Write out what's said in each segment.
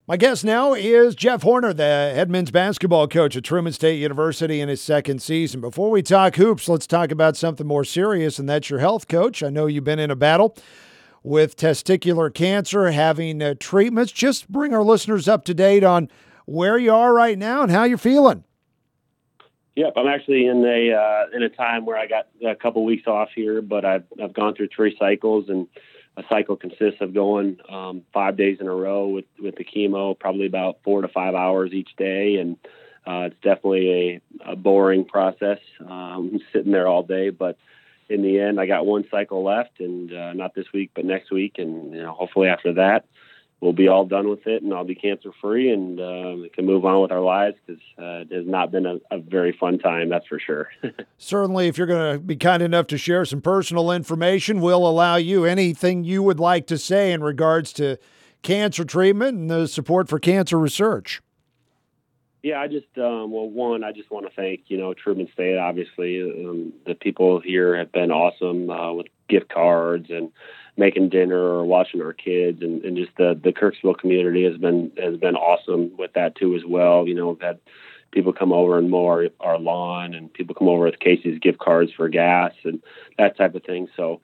My guest now is Jeff Horner, the head men's basketball coach at Truman State University in his second season. Before we talk hoops, let's talk about something more serious, and that's your health, coach. I know you've been in a battle with testicular cancer, having treatments. Just bring our listeners up to date on where you are right now and how you're feeling. Yep, I'm actually in a time where I got a couple weeks off here, but I've gone through 3 cycles, and a cycle consists of going 5 days in a row with the chemo, probably about 4 to 5 hours each day, and it's definitely a boring process. Sitting there all day, but in the end, I got 1 cycle left, and not this week, but next week, and hopefully after that, we'll be all done with it, and I'll be cancer-free, and we can move on with our lives, because it has not been a very fun time, that's for sure. Certainly, if you're going to be kind enough to share some personal information, we'll allow you anything you would like to say in regards to cancer treatment and the support for cancer research. Yeah, I just I just want to thank, Truman State, obviously. The people here have been awesome with gift cards and making dinner or watching our kids, and just the Kirksville community has been awesome with that too as well. We've had people come over and mow our lawn, and people come over with Casey's gift cards for gas and that type of thing. So,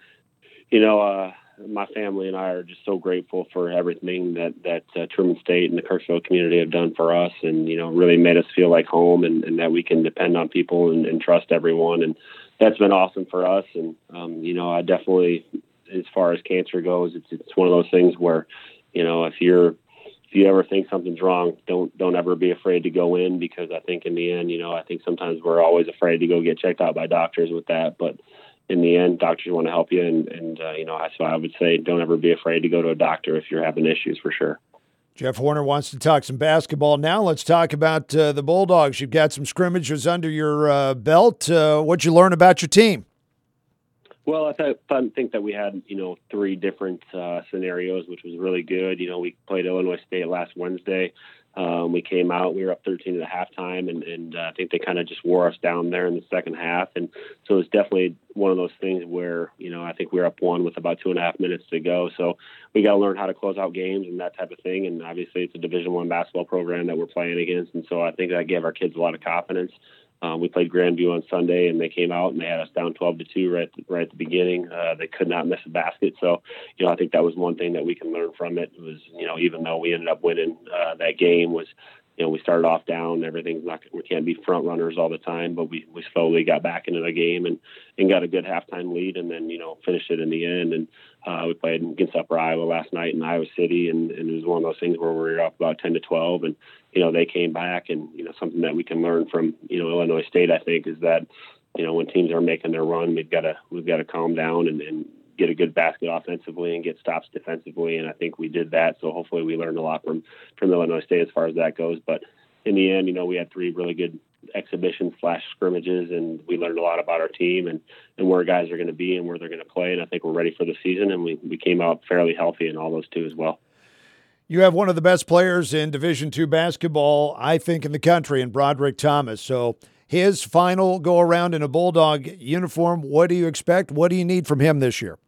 my family and I are just so grateful for everything that Truman State and the Kirksville community have done for us, and really made us feel like home, and that we can depend on people and trust everyone, and that's been awesome for us. And I definitely, as far as cancer goes, it's one of those things where if you ever think something's wrong, don't ever be afraid to go in, because I think in the end, I think sometimes we're always afraid to go get checked out by doctors with that, but in the end, doctors want to help you, and so I would say don't ever be afraid to go to a doctor if you're having issues, for sure. Jeff Horner wants to talk some basketball now. Let's talk about the Bulldogs. You've got some scrimmages under your belt. What'd you learn about your team? Well, I think that we had, 3 different scenarios, which was really good. We played Illinois State last Wednesday. We came out, we were up 13 at halftime, and I think they kind of just wore us down there in the second half. And so it's definitely one of those things where, I think we were up 1 with about 2.5 minutes to go. So we got to learn how to close out games and that type of thing. And obviously it's a Division I basketball program that we're playing against. And so I think that gave our kids a lot of confidence. We played Grandview on Sunday, and they came out and they had us down 12-2 right at the beginning. They could not miss a basket. So, I think that was one thing that we can learn from it was, even though we ended up winning that game, was, we started off down. We can't be front runners all the time, but we slowly got back into the game and got a good halftime lead, and then, finished it in the end. And we played against Upper Iowa last night in Iowa City, and it was one of those things where we were up about 10-12, and they came back, and something that we can learn from Illinois State, I think, is that when teams are making their run, we've got to calm down and get a good basket offensively and get stops defensively, and I think we did that. So hopefully we learned a lot from Illinois State as far as that goes. But in the end, we had 3 really good exhibitions / scrimmages, and we learned a lot about our team and where guys are going to be and where they're going to play, and I think we're ready for the season, and we came out fairly healthy in all those 2 as well. You have one of the best players in Division II basketball, I think, in the country, in Broderick Thomas. So his final go-around in a Bulldog uniform, what do you expect? What do you need from him this year?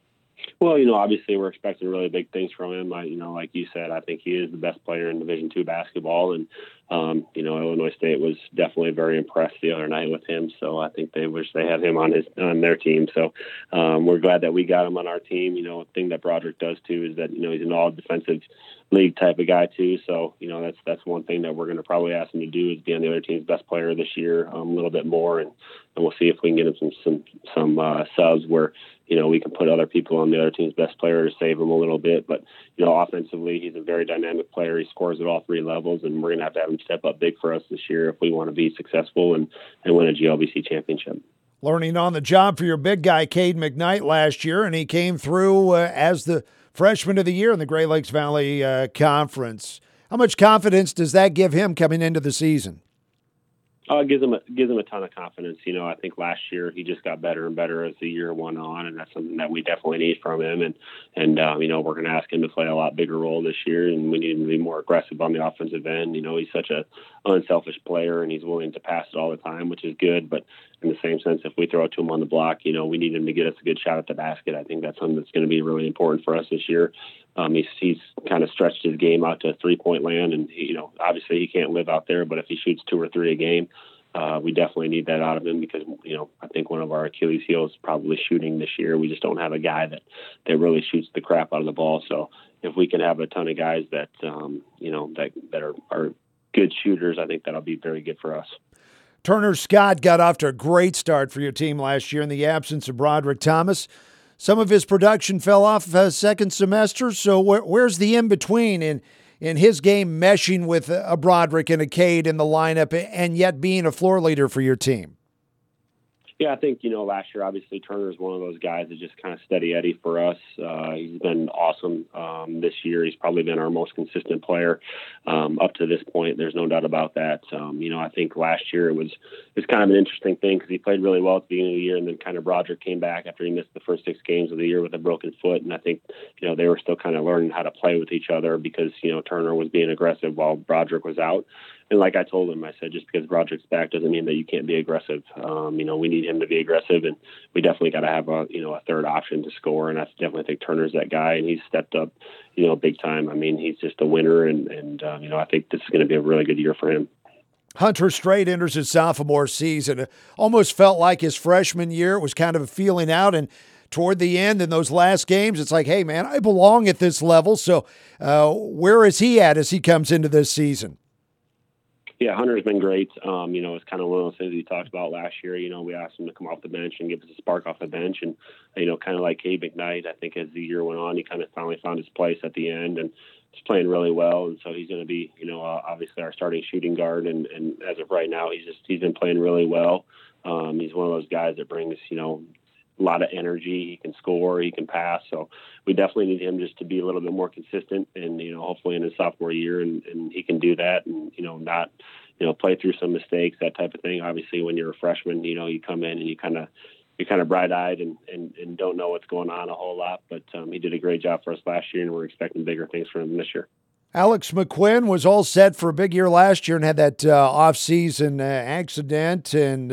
Well, obviously we're expecting really big things from him. Like you said, I think he is the best player in Division II basketball, and Illinois State was definitely very impressed the other night with him. So I think they wish they had him on their team. So we're glad that we got him on our team. The thing that Broderick does too is that he's an all defensive league type of guy too. So that's one thing that we're going to probably ask him to do is be on the other team's best player this year a little bit more, and we'll see if we can get him some subs where we can put other people on the other team's best player to save him a little bit. But offensively, he's a very dynamic player. He scores at all 3 levels, and we're going to have him step up big for us this year if we want to be successful and win a GLBC championship. Learning on the job for your big guy, Cade McKnight, last year, and he came through as the freshman of the year in the Great Lakes Valley Conference. How much confidence does that give him coming into the season? It gives him a ton of confidence. I think last year he just got better and better as the year went on, and that's something that we definitely need from him. And we're going to ask him to play a lot bigger role this year, and we need him to be more aggressive on the offensive end. He's such a unselfish player, and he's willing to pass it all the time, which is good. But in the same sense, if we throw it to him on the block, we need him to get us a good shot at the basket. I think that's something that's going to be really important for us this year. He's kind of stretched his game out to 3-point land, and obviously he can't live out there. But if he shoots 2 or 3 a game, we definitely need that out of him because I think one of our Achilles heels is probably shooting this year. We just don't have a guy that really shoots the crap out of the ball. So if we can have a ton of guys that that are good shooters, I think that'll be very good for us. Turner Scott got off to a great start for your team last year in the absence of Broderick Thomas. Some of his production fell off second semester, so where's the in-between in his game meshing with a Broderick and a Cade in the lineup and yet being a floor leader for your team? Yeah, I think, last year, obviously, Turner is one of those guys that just kind of steady Eddie for us. He's been awesome this year. He's probably been our most consistent player up to this point. There's no doubt about that. I think last year it was kind of an interesting thing because he played really well at the beginning of the year, and then kind of Broderick came back after he missed the first 6 games of the year with a broken foot. And I think, they were still kind of learning how to play with each other because, Turner was being aggressive while Broderick was out. And like I told him, I said, just because Broderick's back doesn't mean that you can't be aggressive. We need him to be aggressive, and we definitely got to have a third option to score. And I definitely think Turner's that guy, and he's stepped up, big time. I mean, he's just a winner, and I think this is going to be a really good year for him. Hunter Strait enters his sophomore season. It almost felt like his freshman year. It was kind of a feeling out, and toward the end in those last games, it's like, hey, man, I belong at this level. So where is he at as he comes into this season? Yeah, Hunter's been great. It's kind of one of those things we talked about last year. We asked him to come off the bench and give us a spark off the bench. And, kind of like Cade McKnight, I think as the year went on, he kind of finally found his place at the end and he's playing really well. And so he's going to be, obviously our starting shooting guard. And as of right now, he's been playing really well. He's one of those guys that brings, a lot of energy. He can score, he can pass. So we definitely need him just to be a little bit more consistent and, hopefully in his sophomore year and he can do that and, not, play through some mistakes, that type of thing. Obviously when you're a freshman, you come in and you're kind of bright-eyed and don't know what's going on a whole lot, but he did a great job for us last year and we're expecting bigger things from him this year. Alex McQuinn was all set for a big year last year and had that off-season accident and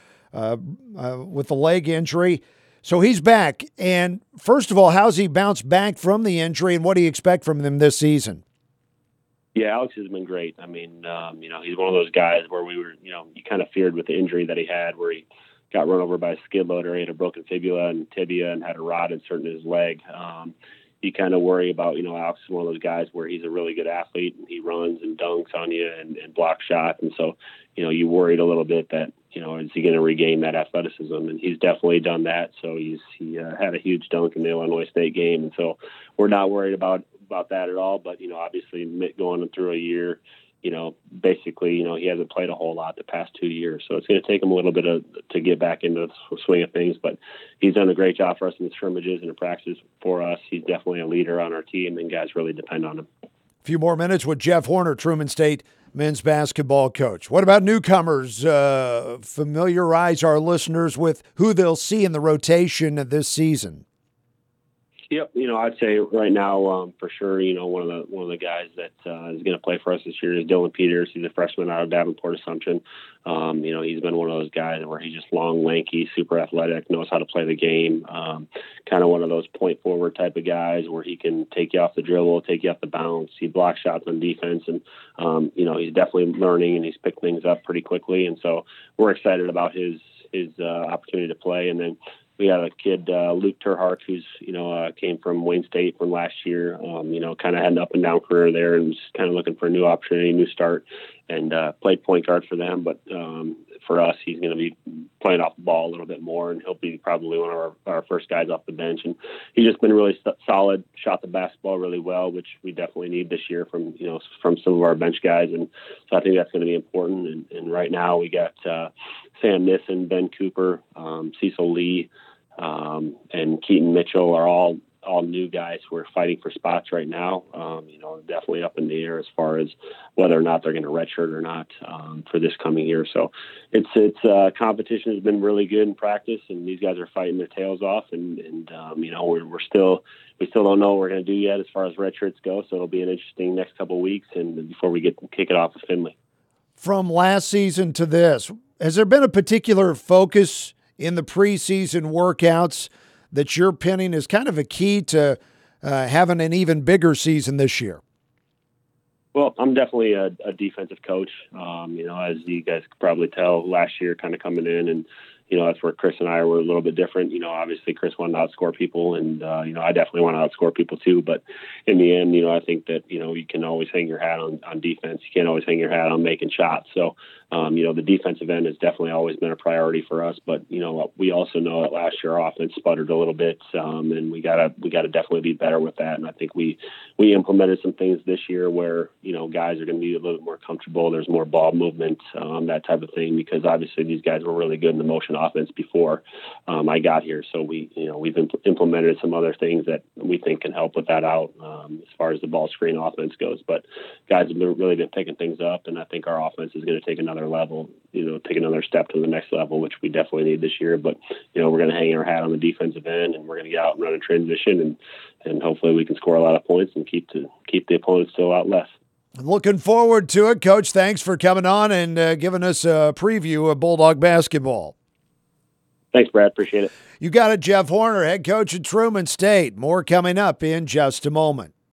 with the leg injury. So he's back. And first of all, how's he bounced back from the injury and what do you expect from him this season? Yeah, Alex has been great. I mean, he's one of those guys where we were, you kind of feared with the injury that he had where he got run over by a skid loader. He had a broken fibula and tibia and had a rod inserted in his leg. You kind of worry about, Alex is one of those guys where he's a really good athlete and he runs and dunks on you and blocks shots. And so, you worried a little bit that, is he going to regain that athleticism? And he's definitely done that. So he had a huge dunk in the Illinois State game. And so we're not worried about that at all. But, obviously going through a year, basically, he hasn't played a whole lot the past 2 years. So it's going to take him a little bit to get back into the swing of things. But he's done a great job for us in the scrimmages and the practices for us. He's definitely a leader on our team, and guys really depend on him. A few more minutes with Jeff Horner, Truman State men's basketball coach. What about newcomers? Familiarize our listeners with who they'll see in the rotation this season. Yep, I'd say right now, for sure, one of the guys that is going to play for us this year is Dylan Peters. He's a freshman out of Davenport Assumption. He's been one of those guys where he's just long, lanky, super athletic, knows how to play the game. Kind of one of those point forward type of guys where he can take you off the dribble, take you off the bounce. He blocks shots on defense, and he's definitely learning and he's picked things up pretty quickly. And so we're excited about his opportunity to play. And then we have a kid, Luke Terhark, who's, came from Wayne State from last year, kind of had an up and down career there and was kind of looking for a new opportunity, new start, and played point guard for them. But for us, he's going to be playing off the ball a little bit more, and he'll be probably one of our first guys off the bench. And he's just been really solid, shot the basketball really well, which we definitely need this year from some of our bench guys. And so I think that's going to be important. And right now we got Sam Nissen, Ben Cooper, Cecil Lee, and Keaton Mitchell are all new guys who are fighting for spots right now. Definitely up in the air as far as whether or not they're going to redshirt or not for this coming year. So it's competition has been really good in practice, and these guys are fighting their tails off. And we still don't know what we're going to do yet as far as redshirts go. So it'll be an interesting next couple of weeks, and before we kick it off with Finley. From last season to this, has there been a particular focus in the preseason workouts that you're pinning as kind of a key to having an even bigger season this year? Well, I'm definitely a defensive coach. As you guys could probably tell, last year kind of coming in, and that's where Chris and I were a little bit different. Obviously Chris wanted to outscore people, and I definitely want to outscore people too. But in the end, I think that you can always hang your hat on defense. You can't always hang your hat on making shots. So the defensive end has definitely always been a priority for us. But we also know that last year our offense sputtered a little bit, and we gotta definitely be better with that. And I think we implemented some things this year where guys are going to be a little bit more comfortable. There's more ball movement, that type of thing, because obviously these guys were really good in the motion offense before I got here. So we've implemented some other things that we think can help with that out as far as the ball screen offense goes. But guys have really been picking things up, and I think our offense is going to take another level, take another step to the next level, which we definitely need this year. But we're going to hang our hat on the defensive end, and we're going to get out and run a transition, and hopefully we can score a lot of points and keep the opponents still out less. Looking forward to it, Coach. Thanks for coming on and giving us a preview of Bulldog basketball. Thanks, Brad. Appreciate it. You got it, Jeff Horner, head coach at Truman State. More coming up in just a moment.